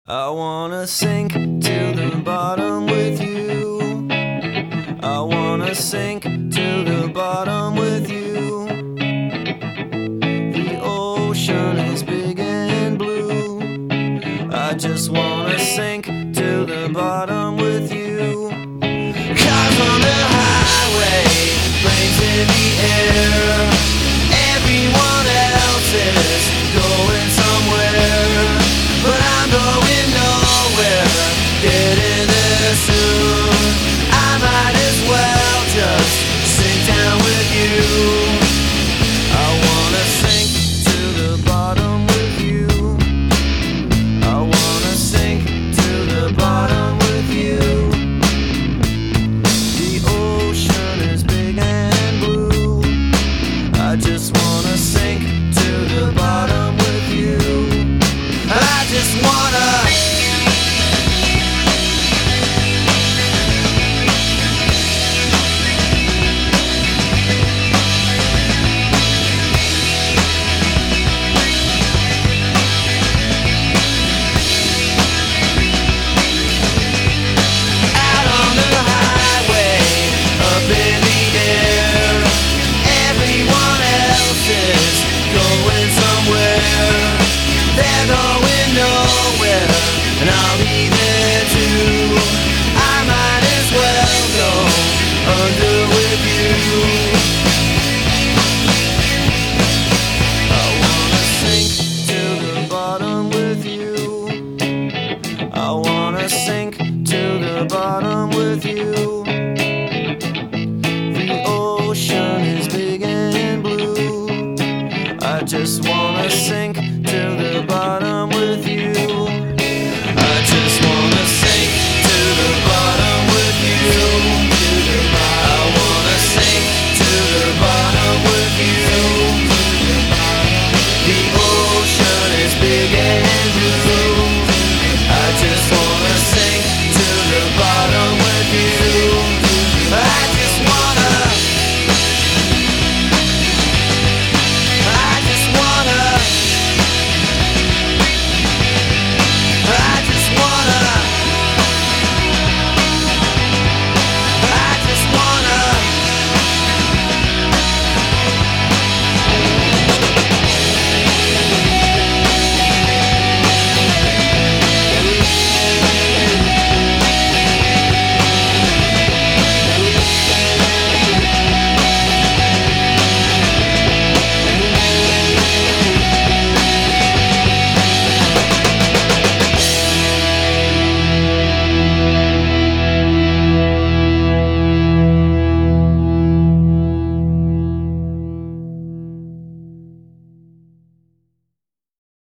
I wanna sink to the bottom with you. I wanna sink to the bottom with you. The ocean is big and blue. I just wanna sink to the bottom with you. Cars on the highway, planes in the air. Everyone else is going somewhere, but I'm going nowhere. Getting there soon. I might as well just sink down with you. I wanna sink to the bottom with you. I wanna sink to the bottom with you. The ocean is big and blue. I just wanna sink to the bottom with you. I just wanna. Out on the highway, up in the air. Everyone else is going somewhere. They're going nowhere, and I'll be there.